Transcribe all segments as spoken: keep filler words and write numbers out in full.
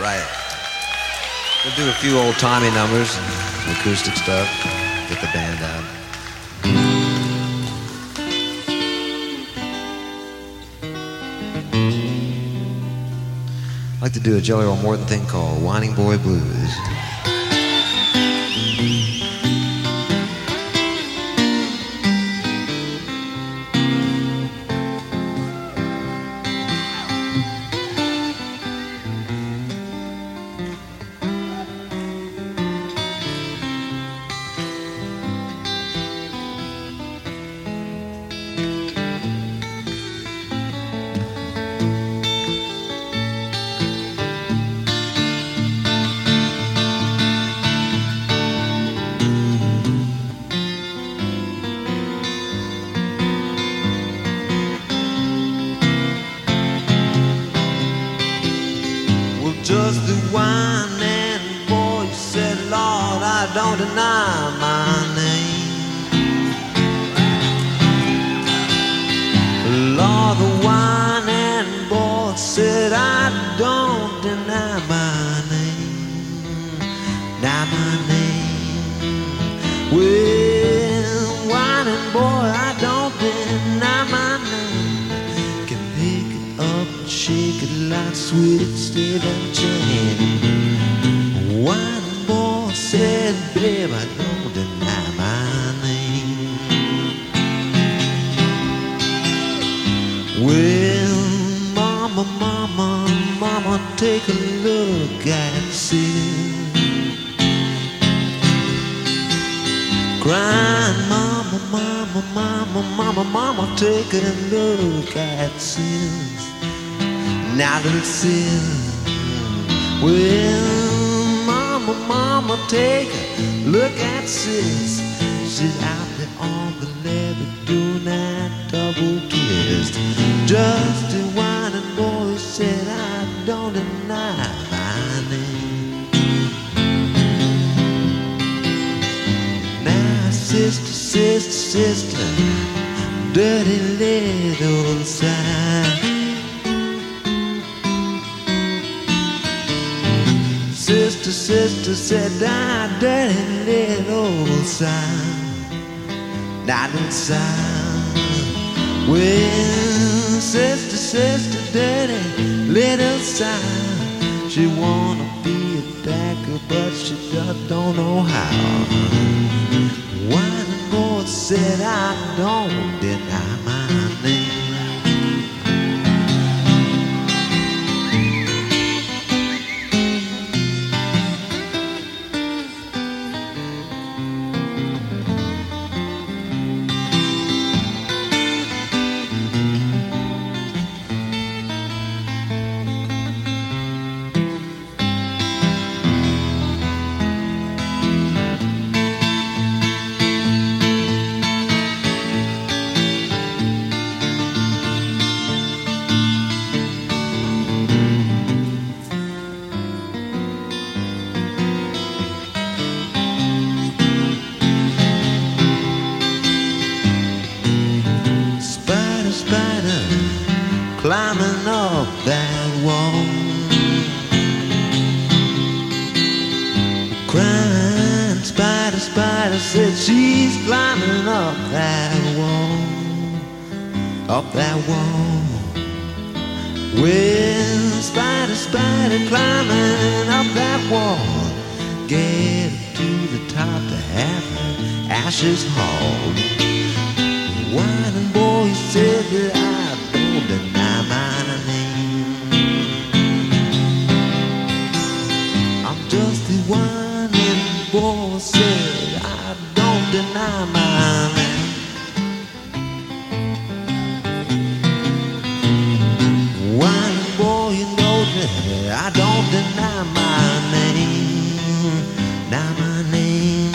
right. We'll do a few old-timey numbers and acoustic stuff. Get the band out. I'd like to do a Jelly Roll Morton thing called Whining Boy Blues. Just the whining boy said, Lord, I don't deny my name. Lord, the whining boy said, I don't deny my name. Now my name. Well, whining boy, I don't deny my name. Can pick it up and shake it like sweet still and chain. Whining boy said, babe, I don't deny my name. Well, mama, mama, mama, take a look and see. Crying, mama, mama, mama, mama, mama, take a look at sis. Now look sis. Well, mama, mama, take a look at sis. She's out there on the levee doing that double twist. Just a whining boy said, I don't deny my name. Now, sister, sister, sister, dirty little sign. Sister, sister said, I dirty little sign. Not inside. Well, sister, sister, dirty little sign. She wanna be a dagger, but she just don't know how. Whining boy said, I don't deny my name. Climbing up that wall, crying, spider, spider said she's climbing up that wall, up that wall. Well, spider, spider climbing up that wall, get to the top to have her ashes hauled. Whining boy said that I don't deny my name. I'm just the whining boy said I don't deny my name. Whining boy, you know that I don't deny my name. Now my name.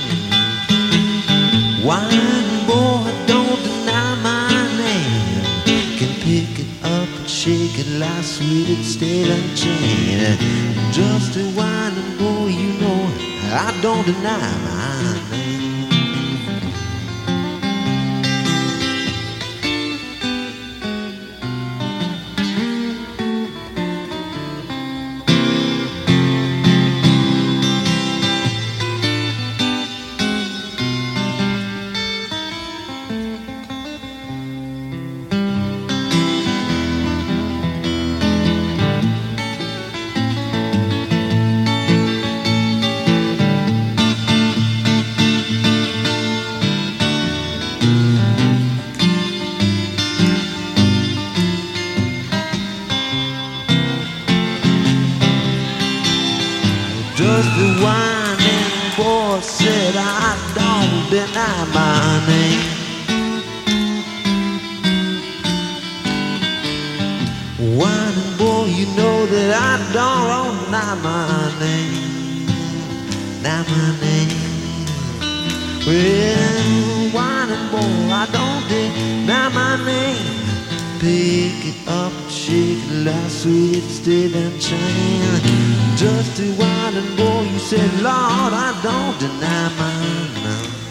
Whining boy, don't deny my name. Can pick it up and shake it like sweet steel and chain. Just a whining boy, you know I don't deny my name. Just the whining boy said I don't deny my name. Whining boy, you know that I don't deny my name. Deny my name. Well, whining boy, I don't deny my name. Pick it up, shake it like sweet Stephen Chan. Just a whining boy, you said, Lord, I don't deny my name.